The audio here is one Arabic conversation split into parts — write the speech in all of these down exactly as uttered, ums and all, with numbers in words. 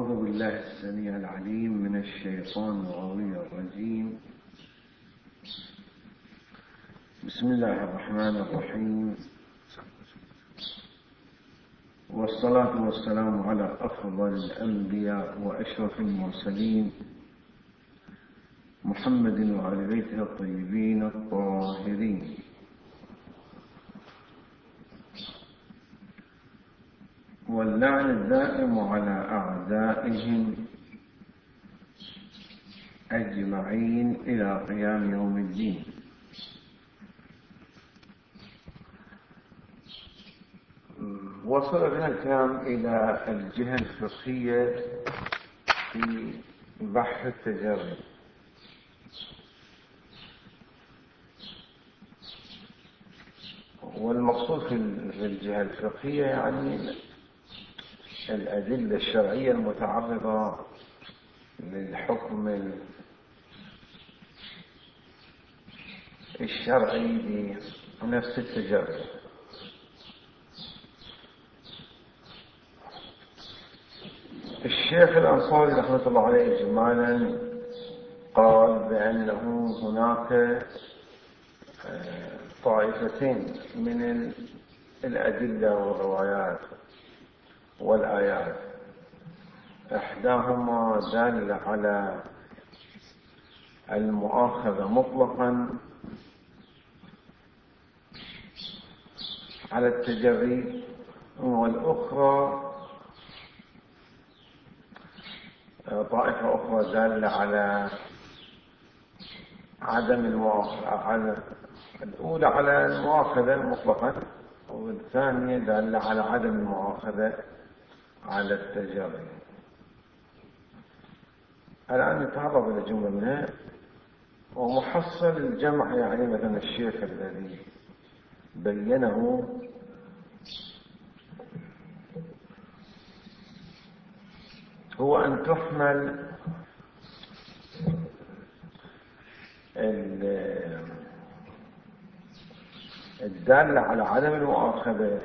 أعوذ بالله السميع العليم من الشيطان الغوي الرجيم. بسم الله الرحمن الرحيم، والصلاة والسلام على أفضل الأنبياء وأشرف المرسلين محمد وعلى بيته الطيبين الطاهرين. واللعن الدائم على أعدائهم أجمعين إلى قيام يوم الدين. وصل بنا الكلام إلى الجهة الفقهية في بحث التجري. والمقصود في الجهة الفقهية يعني الأدلة الشرعية المتعرضة للحكم الشرعي بنفس التجري. الشيخ الأنصاري رحمة الله عليه إجمالا قال بأنه هناك طائفتين من الأدلة والروايات والآيات، إحداهما دالة على المؤاخذة مطلقا على التجري، والأخرى طائفة أخرى دالة على عدم المؤاخذة. الأولى على المؤاخذة مطلقا، والثانية دالة على عدم المؤاخذة على التجري. الآن نتعرض إلى جملة منها، ومحصل الجمع يعني مثلا الشيخ الذي بينه هو أن تحمل الدالة على عدم المؤاخذة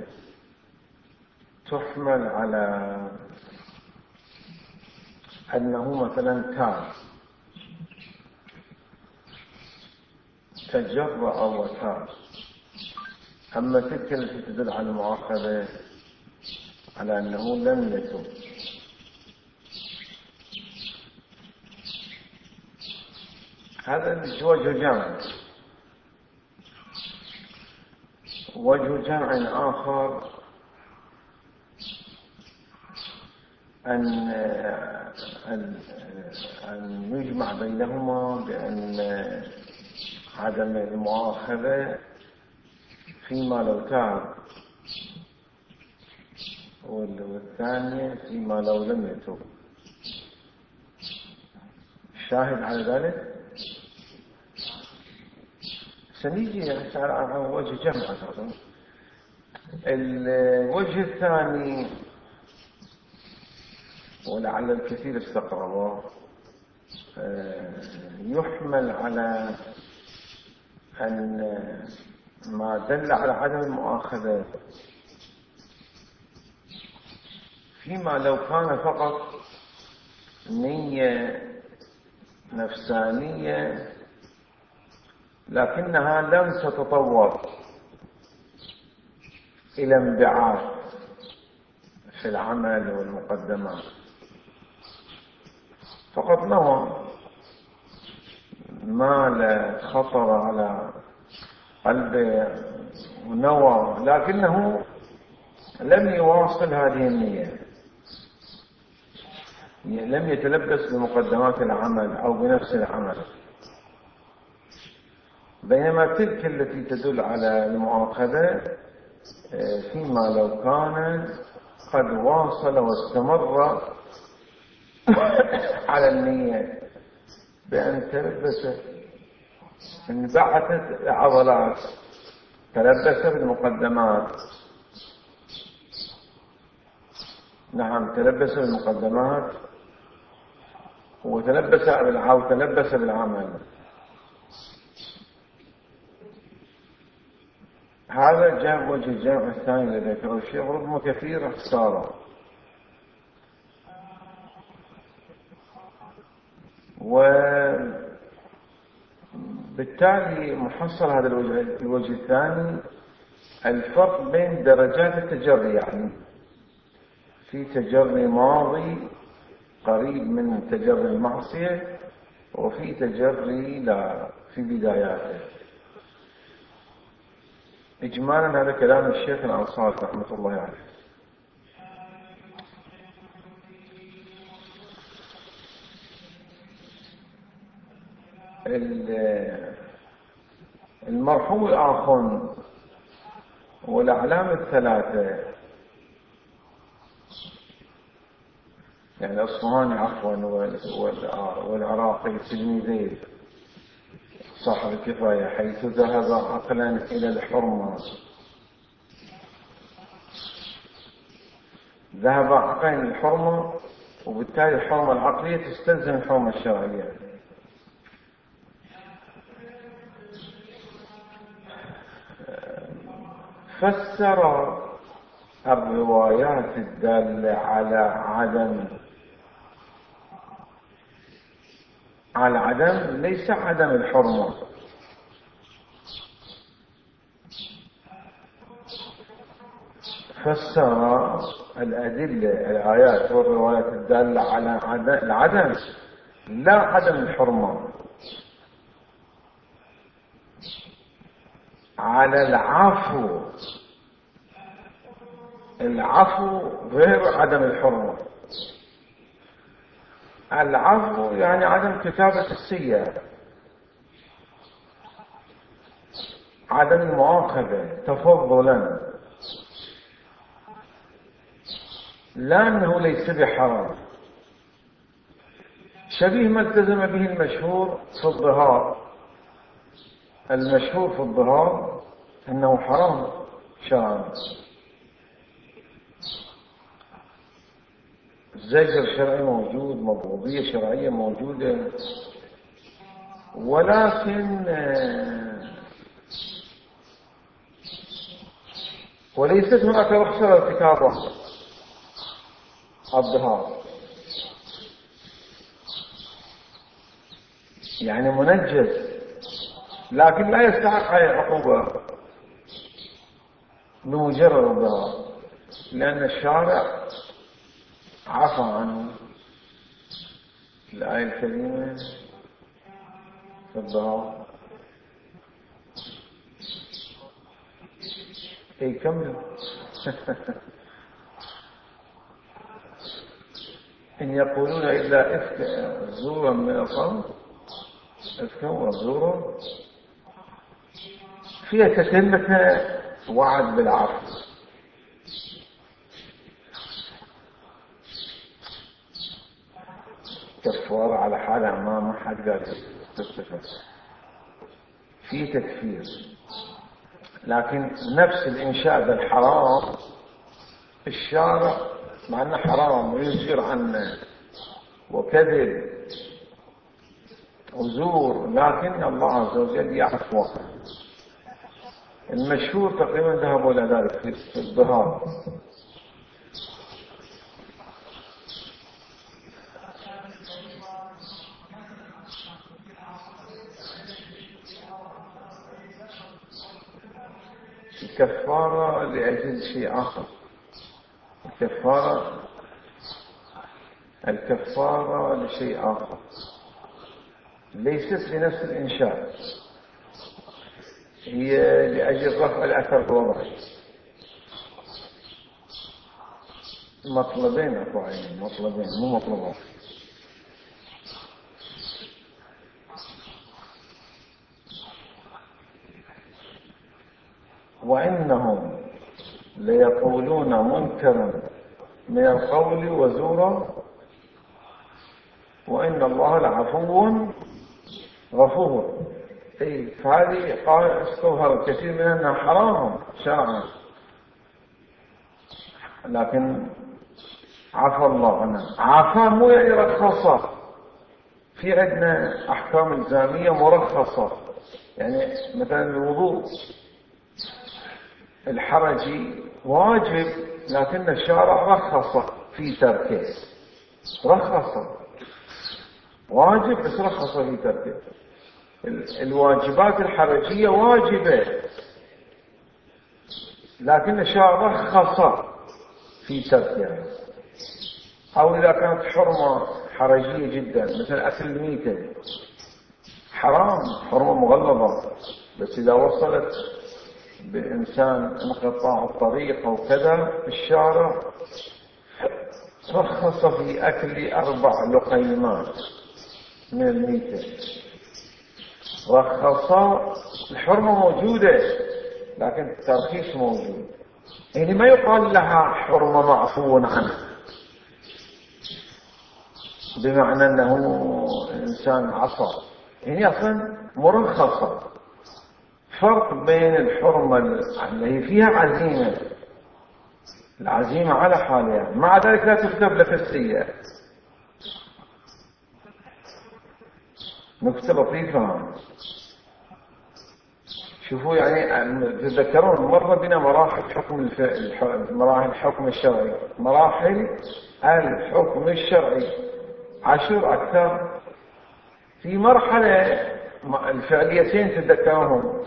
تحمل على أنه مثلا تاب تجرأ وتاب، أما تلك التي تدل على المؤاخذة على أنه لم يتب. هذا وجه جمع. وجه جمع آخر أن أن يجمع بينهما بأن عدم المؤاخذة فيما لو تاب، والثانية فيما لو لم يتب. الشاهد على ذلك سنيجي على وجه جمع. الوجه الثاني ولعل الكثير استقربه يحمل على أن ما دل على عدم المؤاخذة فيما لو كان فقط نية نفسانية لكنها لم تتطور إلى انبعاث في العمل والمقدمات، فقط نوى ما لا خطر على قلبه ونوى، لكنه لم يواصل هذه النية، لم يتلبس بمقدمات العمل أو بنفس العمل. بينما تلك التي تدل على المؤاخذة فيما لو كان قد واصل واستمر على النية بأن تلبس انبعثت عضلات، تلبس بالمقدمات. نعم، تلبس بالمقدمات وتلبس بالعمل تلبس بالعمل. هذا جاء وجه الجمع الثاني الذي ذكره الشيخ، ربما كثير اختصاره. وبالتالي محصل هذا الوجه, الوجه الثاني الفرق بين درجات التجري، يعني في تجري ماضي قريب من تجري المعصية، وفي تجري لا في بداياته. إجمالا هذا كلام الشيخ الأنصاري رحمة الله عليه. المرحوم الآخر والأعلام الثلاثة، يعني الأصفهاني عفوا والعراقي تلميذي صاحب الكفاية، حيث ذهب عقلا إلى الحرمة، ذهب عقلا إلى الحرمة، وبالتالي الحرمة العقلية تستلزم الحرمة الشرعية. فسر الروايات الدالة على عدم على عدم ليس عدم الحرمة، فسر الأدلة الآيات والروايات الدالة على العدم لا عدم الحرمة، على العفو. العفو غير عدم الحرمة. العفو يعني عدم كتابة السيئة، عدم المؤاخذة تفضلا، لا أنه ليس بحرام. شبيه ما التزم به المشهور في الظهار. المشهور في الظهار أنه حرام شرعا، زجر شرعي موجود، مضبوطية شرعية موجودة، ولكن وليست هناك رخصة لارتكاب الظهار، يعني منجز، لكن لا يستحق عليه العقوبة بمجرد الظهار، لأن الشارع عفى عنه. الآية الكريمة في الظهار اي كمل. إن يقولون إلا إفكا زورا من القوم، إفكا وزورا فيها تتمة وعد بالعفو. كفار على حالة ما حد قال تتفق في تكفير، لكن نفس الإنشاء بالحرام الشارع مع أنه حرام ويزجر عنه وكذب وزور، لكن الله عز وجل يعفو. المشهور تقريبا ذهبوا إلى ذلك في الظهار. الكفارة لأجل شيء آخر. الكفارة الكفارة لشيء آخر، ليست لنفس الإنشاء، هي لأجل رفع الأثر الوضعي. مطلبين أكو عينين، مطلبين مو مطلبين. وإنهم ليقولون منكرا من القول وزورا وإن الله لعفو غفور. اي فهذه قال استظهر الكثير من أنها حرام شرعا، لكن عفى الله عنها. عفى مو يعني رخصة، في عندنا أحكام إلزامية مرخصة، يعني مثلا الوضوء الحرجي واجب، لكن الشارع رخص في تركه، رخص. واجب بس رخص في تركه. الواجبات الحرجية واجبة لكن الشارع رخص في تركها. أو إذا كانت حرمة حرجية جدا مثل أكل الميتة حرام، حرمة مغلظة، بس إذا وصلت بإنسان انقطاع الطريق أو كذا في الشارع رخص في أكل أربع لقيمات من الميتة. رخص، الحرمة موجودة لكن الترخيص موجود، يعني ما يقال لها حرمة معفو عنها بمعنى أنه إنسان عصى، يعني أصلا مرخصة. فرق بين الحرمة اللي هي فيها عزيمة، العزيمة على حالها، مع ذلك لا تكتب لك السيئة. نكتة لطيفة. شوفوا يعني تذكرون مرة بنا مراحل حكم الف... مراحل الحكم الشرعي، مراحل الحكم الشرعي عشر أكثر. في مرحلة الفعليتين تذكرهم،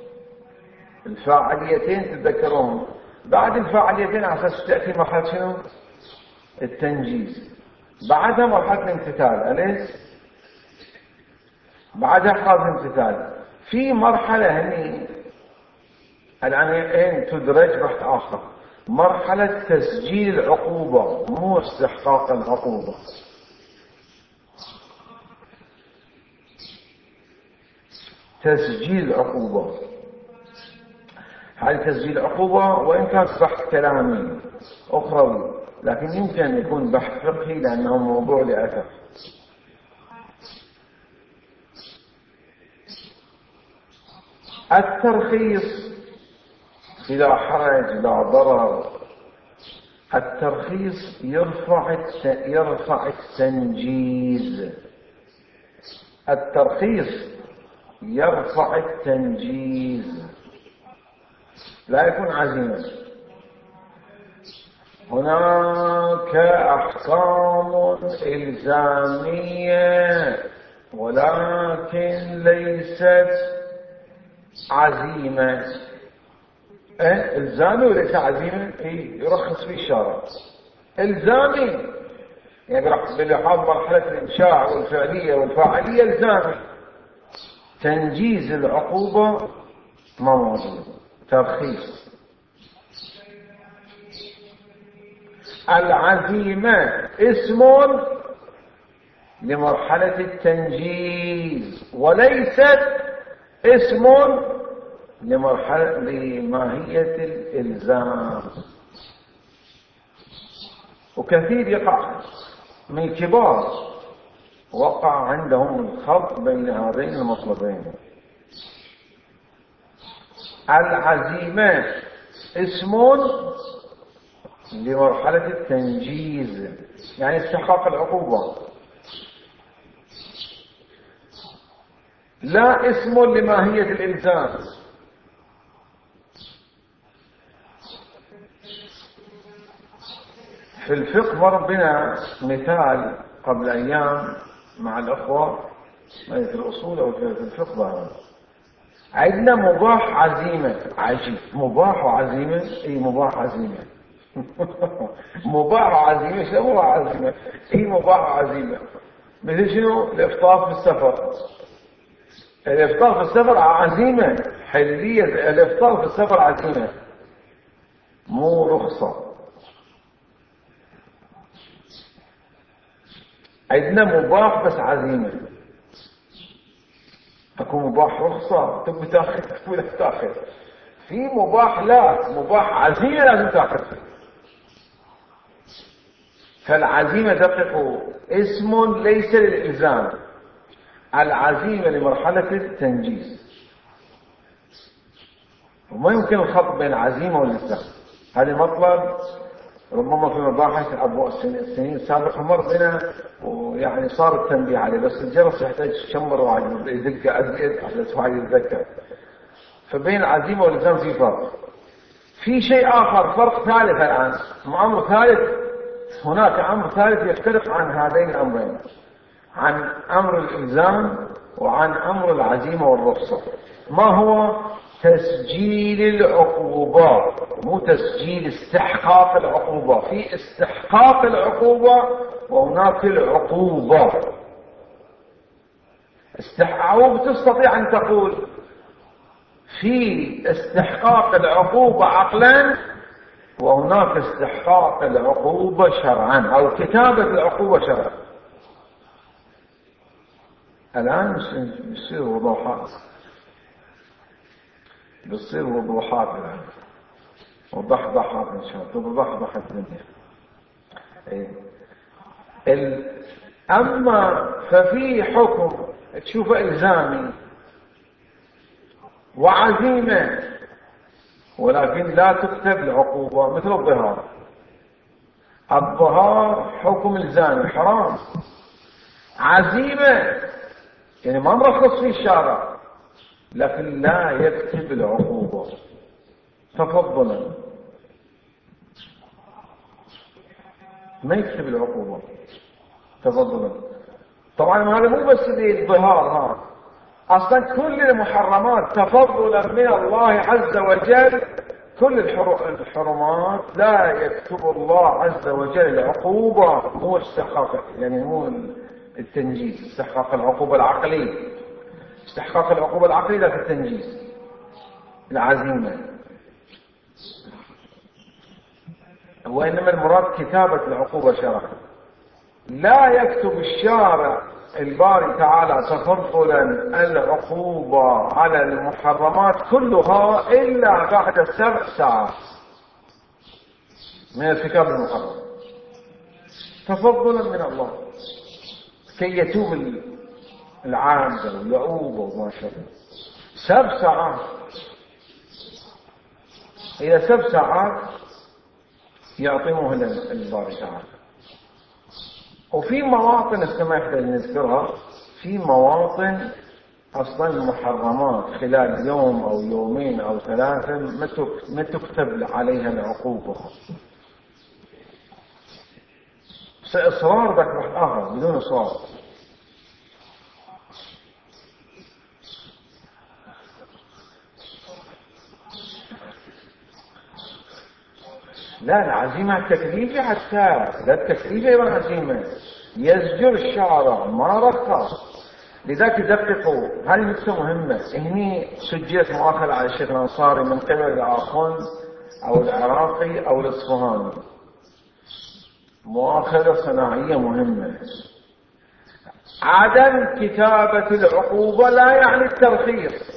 الفاعليتين تذكرهم، بعد الفاعليتين على أساس تأتي مرحلة شنو؟ التنجيز، بعدها مرحلة الامتثال، أليس؟ بعدها حاز امتثال. في مرحلة هني الآن تدرج بحث آخر، مرحلة تسجيل العقوبة مو استحقاق العقوبة. تسجيل العقوبة، هذه تسجيل العقوبة وإن كانت بحث كلامي أخروي لكن يمكن أن يكون بحث فقهي لأنه موضوع لأثر. الترخيص بلا حرج لا ضرر، الترخيص يرفع يرفع التنجيز، الترخيص يرفع التنجيز لا يكون عزيمة. هناك أحكام إلزامية ولكن ليست عزيمة. إيه؟ إلزامي وليس عزيمة؟ إيه؟ يرخص في الشارع إلزامي، يعني بلحاظ مرحلة الإنشاء والفعلية والفاعلية إلزامي. تنجيز العقوبة ما موجود، ترخيص. العزيمة اسم لمرحلة التنجيز وليست اسم لمرحلة لماهية الإلزام. وكثير يقع من الكبار وقع عندهم الخلط بين هذين المطلبين. العزيمة اسم لمرحلة التنجيز يعني استحقاق العقوبة، لا اسم لماهية الإلزام. في الفقه مر بنا مثال قبل أيام مع الأخوة في الأصول أو في الفقه، عندنا مباح عزيمة. عجيب، مباح وعزيمة؟ اي مباح عزيمة. مباح وعزيمة، شو مباح عزيمة؟ اي مباح وعزيمة. مثل شنو؟ الإفطار في السفر. الإفطار في السفر عزيمة حلية، الإفطار في السفر عزيمة مو رخصة. عندنا مباح بس عزيمة. اكو مباح رخصة تبي تاخذ ولا تاخذ، في مباح لا، مباح عزيمة لازم تاخذ. فالعزيمة دققوا اسم ليس للإلزام، العزيمة لمرحلة التنجيز، وما يمكن الخلط بين العزيمة والإلزام. هذا مطلب ربما في مباحث أبو السنين السابقة مر بنا ويعني صار التنبيه عليه، بس الجرس يحتاج شمر واحد يدق أزيد عشان واحد يتذكر. فبين العزيمة والإلزام في فرق. في شيء آخر، فرق ثالث الآن، أمر ثالث، هناك أمر ثالث يختلف عن هذين الأمرين. عن أمر الإلزام وعن أمر العزيمة والرخصة. ما هو؟ تسجيل العقوبة، مو تسجيل استحقاق العقوبة. في استحقاق العقوبة وهناك العقوبة. استحقاق تستطيع أن تقول في استحقاق العقوبة عقلا وهناك استحقاق العقوبة شرعا، أو كتابة العقوبة شرعا. الآن بيصير وضوحات، بيصير وضوحات الآن وضحضحات إن شاء الله، تضحضح الدنيا. إيه. ال... أما ففي حكم تشوف إلزامي وعزيمة ولكن لا تكتب العقوبة، مثل الظهار. الظهار حكم إلزامي حرام، عزيمة يعني ما مرخص في الشارع، لكن لا يكتب العقوبة تفضلا، ما يكتب العقوبة تفضلا. طبعا هذا مو بس الظهار، ها اصلا كل المحرمات تفضلا من الله عز وجل، كل الحرمات لا يكتب الله عز وجل العقوبة، مو استحقاق يعني مو التنجيز، استحقاق العقوبة العقلية. استحقاق العقوبة العقلية لا في التنجيز العزيمة، وإنما المراد كتابة العقوبة شرعا. لا يكتب الشارع الباري تعالى تفضلا العقوبة على المحرمات كلها إلا بعد سبع ساعات من ارتكاب المحرم، تفضلا من الله كي يتوب العابد ويعوب وما شابه. سبع ساعات، إلى سبع ساعات يعطيه الباري تعالى. وفي مواطن السماح نذكرها، في مواطن أصلا المحرمات خلال يوم أو يومين أو ثلاثة ما تكتب عليها العقوبة، إصرار بك آخر بدون إصرار. لا العزيمة التكليفية حتى لا التكليفية يبقى عزيمة، يزجر الشعراء ما رخص. لذلك يدققوا هذه نقطة مهمة. هني سجلت مؤاخذة على الشيخ الأنصاري من قبل الآخون أو العراقي أو الإصفهاني، مؤاخذة صناعية مهمة. عدم كتابة العقوبة لا يعني الترخيص،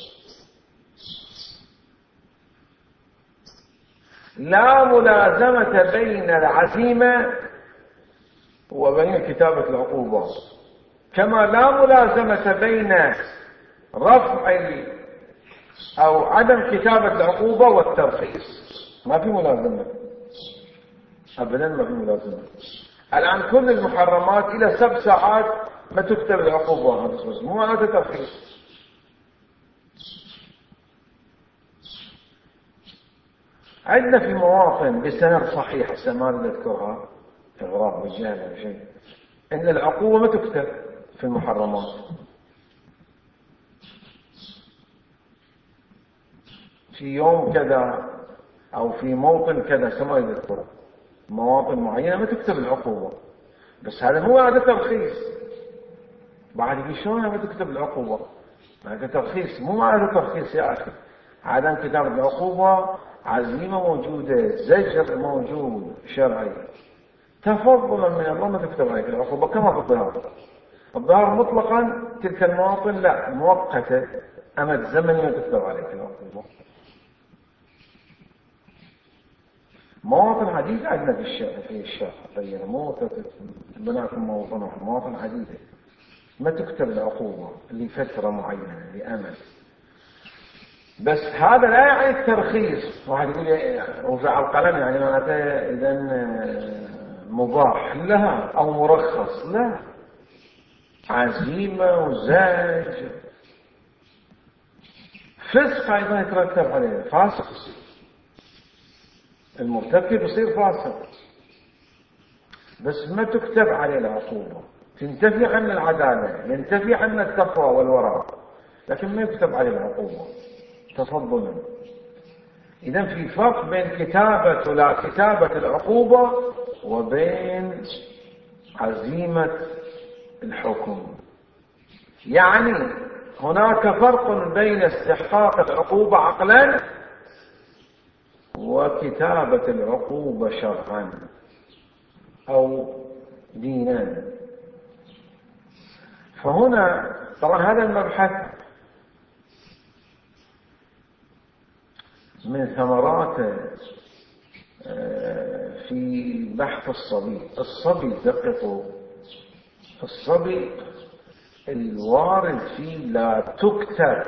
لا ملازمة بين العزيمة وبين كتابة العقوبة، كما لا ملازمة بين رفع أو عدم كتابة العقوبة والترخيص. ما في ملازمة أبدا، ما في ملازمة. الآن كل المحرمات إلى سبع ساعات ما تكتب العقوبة، هذا مو معناته ترخيص. عندنا في مواطن بسند صحيح ما نذكرها إغراء وجهل أو شيء، إن العقوبة ما تكتب في المحرمات. في يوم كذا أو في موطن كذا سما يذكر مواطن معينة ما تكتب العقوبة، بس هذا مو هذا ترخيص. بعد يقول شلون ما تكتب العقوبة؟ هذا ترخيص، مو هذا ترخيص يا أخي. عدم كتابة العقوبة عزيمة موجودة، زجر موجود شرعي، تفضلا من الله ما تكتب عليك العقوبة كما في الظهار. الظهار مطلقا تلك المواطن لا مؤقتة، أما الزمن ما تكتب عليك العقوبة. مواطن عديدة عندنا في الشارع في الشارع طيب مواطن بناكم مواطن مواطن عديدة ما تكتب العقوبة لفترة معينة لأمل. بس هذا لا يعني الترخيص. واحد يقول رفع القلم يعني معناته إذا مباح، لا، أو مرخص، لا، عزيمة وزاج. فسق أيضا يترتب عليه، فاسق، المرتكب يصير فاسق، بس ما تكتب عليه العقوبة تنتفي عنا العدالة، ينتفي عنا التقوى والورع، لكن ما يكتب عليه العقوبة تفضلا. إذن في فرق بين كتابة ولا كتابة العقوبة وبين عزيمة الحكم. يعني هناك فرق بين استحقاق العقوبة عقلا وكتابة العقوبة شرعا أو دينا. فهنا طبعا هذا المبحث من ثمرات في بحث الصبي. الصبي دققوا، الصبي الوارد فيه لا تكتب،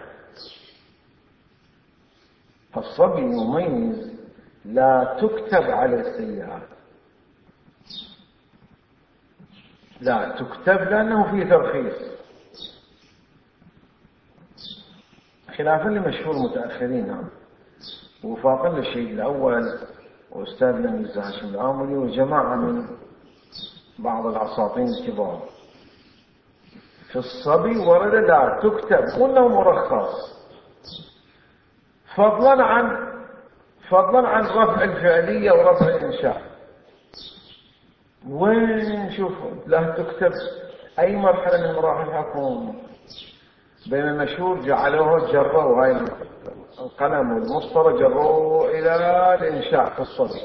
الصبي مميز لا تكتب على السيئات، لا تكتب لأنه فيه ترخيص، خلافا لمشهور المتأخرين هم وفاقا للشيء الأول وأستاذنا ميرزا هاشم العامري وجماعة من بعض الأساطين الكبار. في الصبي ورد لا تكتب وأنه مرخص، فضلا عن فضلا عن رفع الفعلية ورفع الإنشاء. وين شوفوا لا تكتب أي مرحلة من مراحل الحكم؟ بين المشهور جعلوه جروا هاي القلم والمسطرة جروه إلى الإنشاء في الصبي.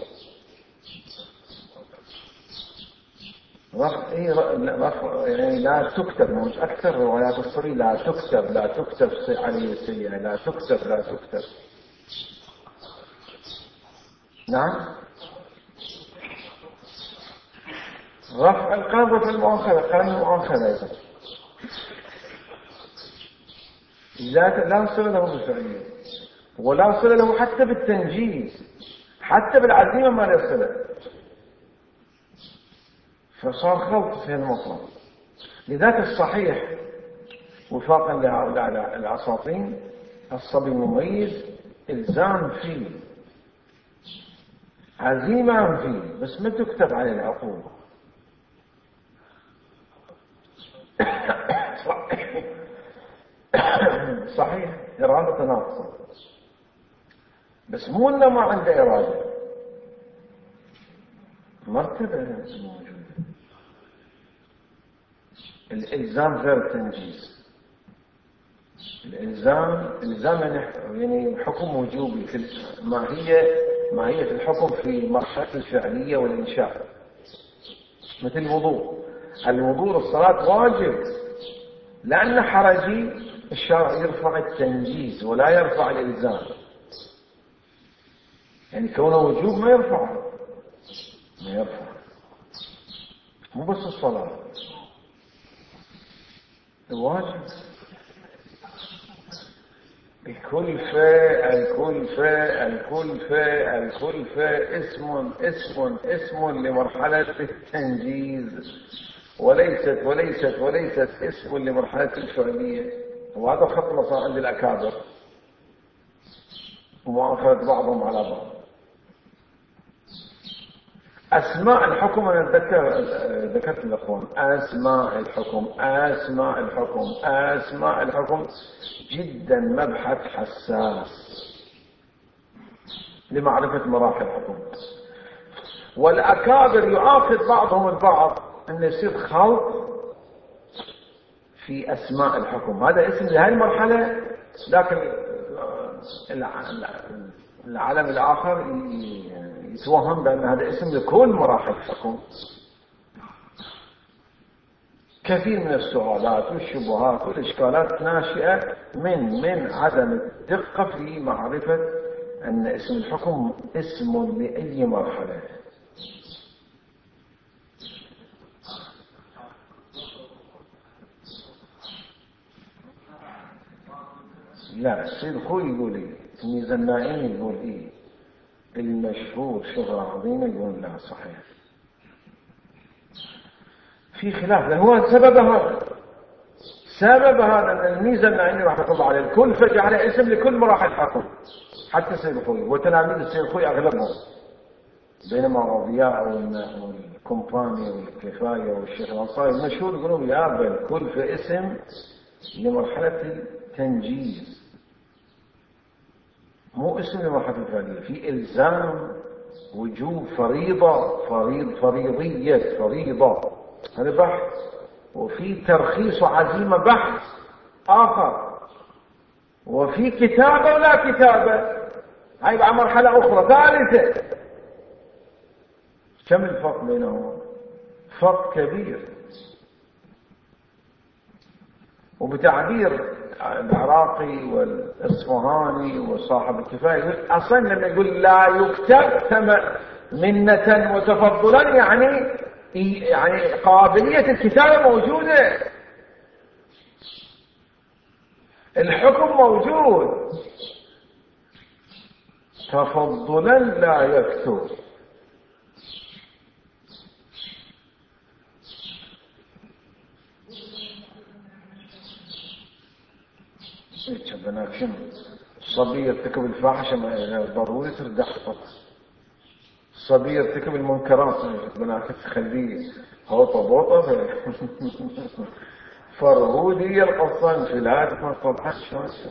رفع رفع يعني لا تكتب، مش أكثر روايات الصبي لا تكتب، لا تكتب عليه السيئة، لا تكتب لا تكتب. نعم، رفع القلم رفع المؤاخذة، قلم المؤاخذة أيضا لا لا صلة له بالفعلية ولا صلة له حتى بالتنجيز، حتى بالعزيمة ما له صلة، فصار خلط في المطلب. لذلك الصحيح وفاقا لهؤلاء الأساطين الصبي مميز إلزام فيه، عزيمة فيه، بس ما تكتب عليه العقوبة. صحيح إرادة ناقصة، بس مو إنه ما عنده إرادة، مرتبة موجودة. الإلزام غير التنجيز. الإلزام إلزام يعني حكم وجوبي في ماهية ماهية الحكم في مرحلة الفعلية والإنشاء، مثل الوضوء. الوضوء الصلاة واجب، لأن حرجي الشرع يرفع التنجيز ولا يرفع الإلزام، يعني كونه وجوب ما يرفع ما يرفع مو بس الصلاة الواجب. الكلفة الكلفة الكلفة الكلفة اسم اسم اسم لمرحلة التنجيز، وليست وليست وليست اسم لمرحلة الفعلية. وهذا الخط اللي صار عند الأكابر ومؤاخذة بعضهم على بعض. أسماء الحكم أنا أتذكر ذكرت الأخوان أسماء الحكم أسماء الحكم أسماء الحكم جدا مبحث حساس لمعرفة مراحل الحكم. والأكابر يعاقد بعضهم البعض أن يصير خلط في أسماء الحكم، هذا اسم لهذه المرحلة، لكن العالم الآخر يتوهم بأن هذا اسم لكل مراحل الحكم. كثير من السؤالات والشبهات والإشكالات ناشئة من من عدم الدقة في معرفة أن اسم الحكم اسم لأي مرحلة. لا، السيد خوي يقول إيه، ميزا النائم يقول إيه، المشهور شهرة عظيمة يقول لا صحيح، في خلاف. هو سبب هذا سبب هذا أن الميزة النائم رحمة الله عليه الكل فجعل اسم لكل مراحل الحكم، حتى السيد خوي وتلاميذ السيد خوي أغلبهم، بينما الأضياء الكومباني والكفاية والشيخ الأنصاري المشهور يقولون يا بل كل في اسم لمرحلة التنجيز، مو اسم لمرحلة الفعلية، في إلزام وجوب فريضة فريض فريضية فريضة، هذا بحث، وفي ترخيص وعزيمة بحث آخر، وفي كتابة ولا كتابة هاي بقى مرحلة أخرى ثالثة. كم الفرق بينهما؟ فرق كبير. وبتعبير العراقي والإصفهاني وصاحب الكفاية أصلا لما يقول لا يكتب منة وتفضلا يعني يعني قابلية الكتابة موجودة، الحكم موجود، تفضلا لا يكتب. بناك شنو الصبي يرتكب الفاحشة ضروري تردح، الصبي يرتكب المنكرات بناك تخليه هوطة بوطة فرهودي القصان في الهاتف ما تضحكش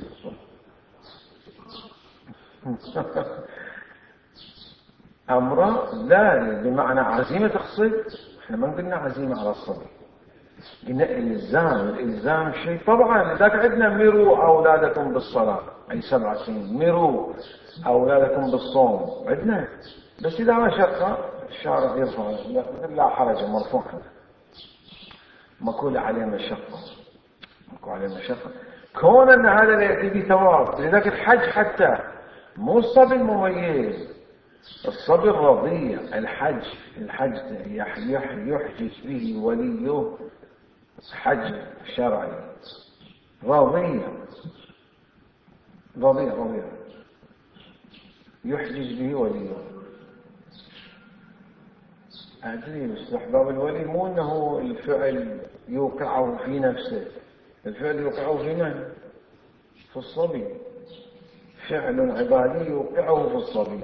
أمره لا بمعنى عزيمة تقصد، احنا ما قلنا عزيمة على الصبي، قلنا الإلزام. الإلزام شيء طبعا ذاك عندنا مروا أولادكم بالصلاة أي سبع سنين، مروا أولادكم بالصوم عندنا، بس إذا ما شقة الشارع يرفع لا حرج مرفوع، ماكو عليه مشقة، ماكو عليه مشقة كون أن هذا لا يأتي بثواب. لذلك الحج حتى مو الصبي المميز، الصبي الرضيع. الحج الحج يحجج به وليه حج شرعي، رضيع رضيع رضيع يحجج به وليه. أدري استحباب الولي مو أنه الفعل يوقعه في نفسه، الفعل يوقعه في من؟ في الصبي، فعل عبادي يوقعه في الصبي.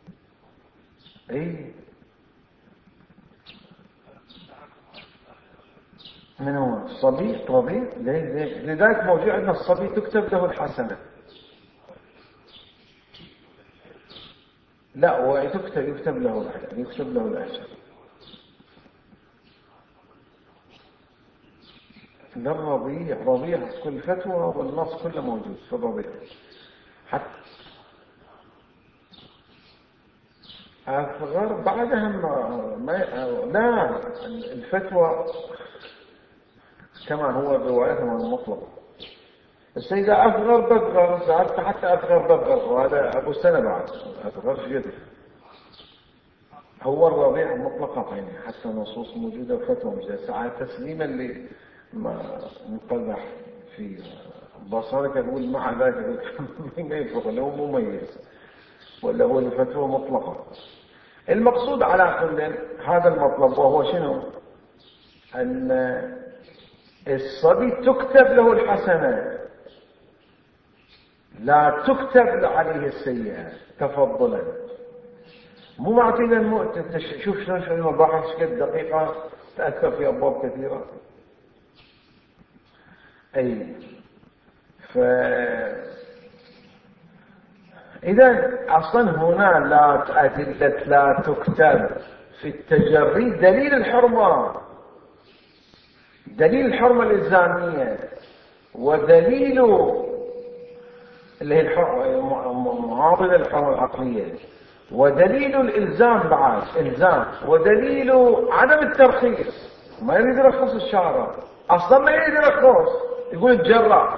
اي من هو الصبي رضيع؟ لذلك موجود عندنا الصبي تكتب له الحسنة، لا وتكتب يكتب له الأجر، يكتب له الأجر. لا الرضيع رضيع كل فتوى والنص كله موجود في الرضيع. حتى أصغر بعدها ما لا الفتوى كما هو روايتهم المطلق، السيدة أصغر بصغر ساعات حتى أصغر بصغر، وهذا أبو سنة بعد أصغر جدا. هو الرضيع مطلقة يعني حتى نصوص موجودة وفتوى موجودة. ساعات تسليما اللي ما نقدح في بصرك أقول مع ذلك ما يفرق له مميز ولا هو الفتوى مطلقة. المقصود على كل هذا المطلب، وهو شنو؟ أن الصبي تكتب له الحسنة لا تكتب عليه السيئة تفضلا. مو معطينا المؤتة. شوف شلون شلون المباحث كيف دقيقة تأثر في أبواب كثيرة. أي ف إذا أصلا هنا لا أدلة لا تكتب في التجري دليل الحرمة، دليل الحرمة الإلزامية، ودليل اللي هي معاضل الحرمة العقلية، ودليل الإلزام بعد إلزام، ودليل عدم الترخيص. ما يريد يرخص الشارع أصلا، ما يريد يرخص، يقول تجرع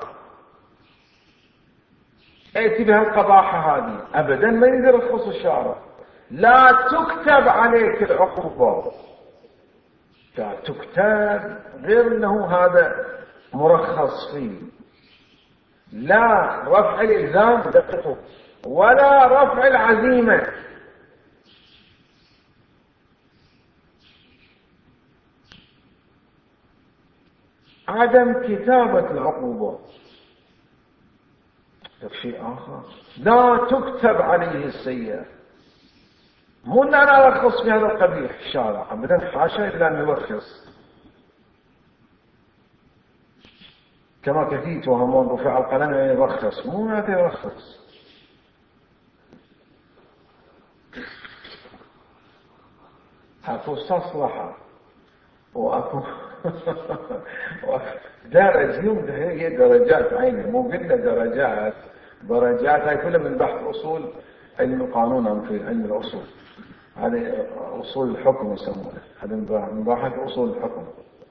ائتي بها القباحة هذه أبدا، ما يريد يرخص الشارع. لا تكتب عليك العقوبة، لا تكتب غير أنه هذا مرخص فيه، لا رفع الإلزام دقته ولا رفع العزيمة. عدم كتابة العقوبة شيء آخر. لا تكتب عليه السيئة، مو أن أنا أرخص في هذا القبيح الشارع أبدا، حاشا إلا أن يرخص. كما كفيت وهمون رفع القلم يعني يرخص، مو ما يرخص. أكو استصلحة وأكو درجة، هي درجات عيني، مو قلنا درجات درجات، هاي كلها من بحث أصول علم القانون في علم الأصول، هذه أصول الحكم يسمونها، هذا من بحث أصول الحكم.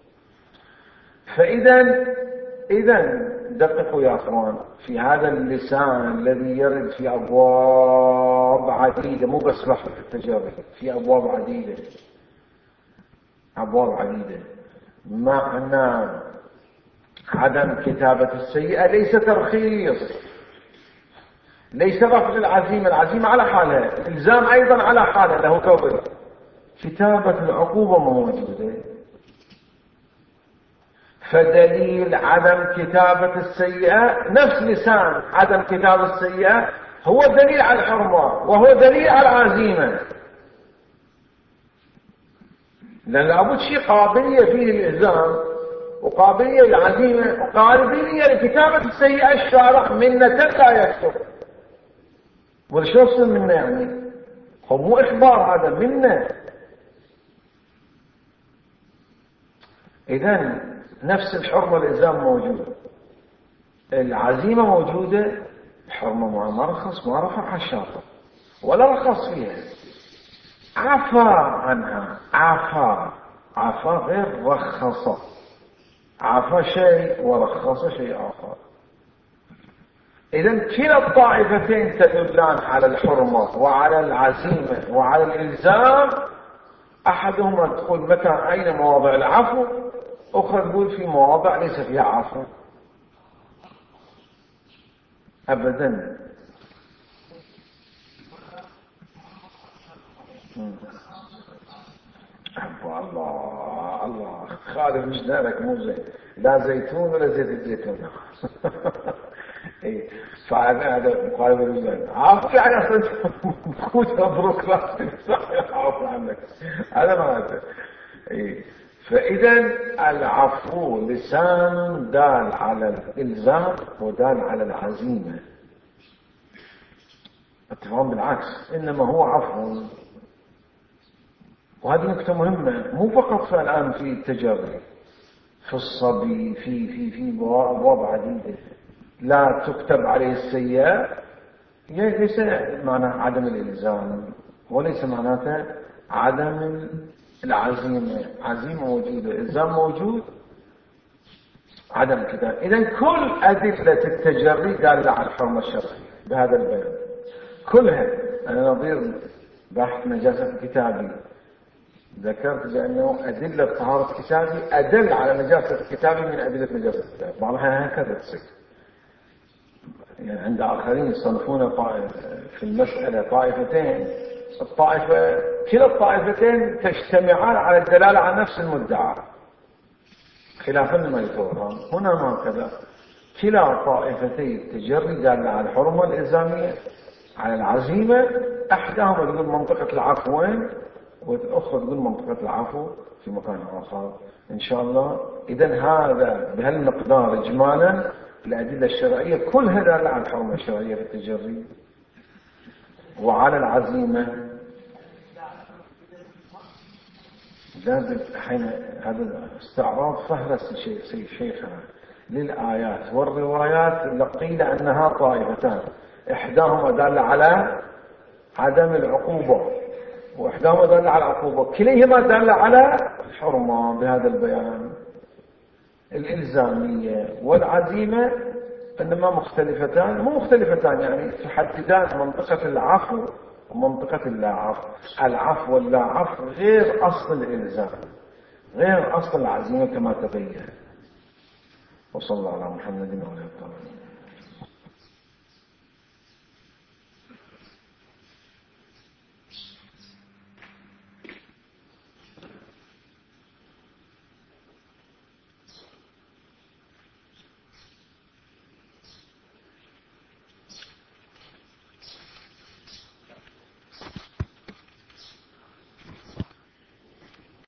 فإذا إذا دققوا يا أخوان في هذا اللسان الذي يرد في أبواب عديدة، مو بس بحث التجاري، في أبواب عديدة أبواب عديدة. معنى عدم كتابة السيئة ليس ترخيص، ليس رفض العزيمة، العزيمة على حالها، الإلزام أيضا على حالها له كبر. كتابة العقوبة موجودة، فدليل عدم كتابة السيئة نفس لسان عدم كتابة السيئة هو دليل على الحرمة وهو دليل على العزيمة، لأن لابد شيء قابلية فيه الإلزام وقابلية للعزيمة وقابلية لكتابة السيئة. الشارع منة لا يكتب، وشو يصل منه يعني؟ هو مو إخبار، هذا منه. إذن نفس الحرمة الإلزام موجود، العزيمة موجودة، الحرمة ما رخص ما رفع الشاطر ولا رخص فيها، عفا عنها. عفا عفا غير رخص، عفا شيء ورخص شيء آخر. إذن كلا الطائفتين تدلان على الحرمة وعلى العزيمة وعلى الإلزام. أحدهما تقول مكان أين مواضع العفو، أخرى تقول في مواضع ليس فيها عفو أبدا. الله الله خالف مش دارك مو زين، لا زيتون ولا زيت الزيتون. ايه فهذا هذا مخالف الزين. عفو يعني اصلا فوت مبروك صح عفو عنك، هذا ما هذا. ايه فاذا العفو لسان دال على الالزام ودال على العزيمه، اتفهم بالعكس، انما هو عفو. وهذه نقطة مهمة، مو فقط في الآن في التجاري، في الصبي، في في في أبواب عديدة لا تكتب عليه السيئة، ليس معنى عدم الإلزام وليس معناته عدم العزيمة. عزيمة موجودة، إلزام موجود، عدم كتاب. إذن كل أدلة التجري دالة على الحرمة الشرعية بهذا البيان كلها. أنا نظير بحث نجاسة كتابي ذكرت بأنه أدلة طهارة كتابي أدل على نجاسة كتابي من أدلة نجاسة كتابي، بعضها هكذا تصير. يعني عند آخرين يصنفون في المسألة طائفتين، الطائفة كلا الطائفتين تجتمعان على الدلالة على نفس المدعى خلافا لما يتوهم. هنا ما كذا، كلا طائفتي التجري دالة على الحرمة الإلزامية على العزيمة، أحداهما تقول منطقة العفو وين، والأخرى تقول منطقة العفو في مكان آخر إن شاء الله. إذن هذا بهالمقدار إجمالا الأدلة الشرعية كلها دالة على الحرمة الشرعية في التجري وعلى العزيمة. لازم حين هذا استعراض فهرس شيء شيخنا للآيات والروايات قيل أنها طائفتان، إحداهما دالة على عدم العقوبة وإحداهما دالة على العقوبة، كليهما دالة على الحرمة بهذا البيان. الإلزامية والعزيمة إنما مختلفتان، مو مختلفتان يعني تحددان منطقة العفو ومنطقة اللا عفو. العفو واللا عفو غير أصل الإلزام، غير أصل العزيمة كما تبين. وصلى الله على محمد وعلى آله وصحبه.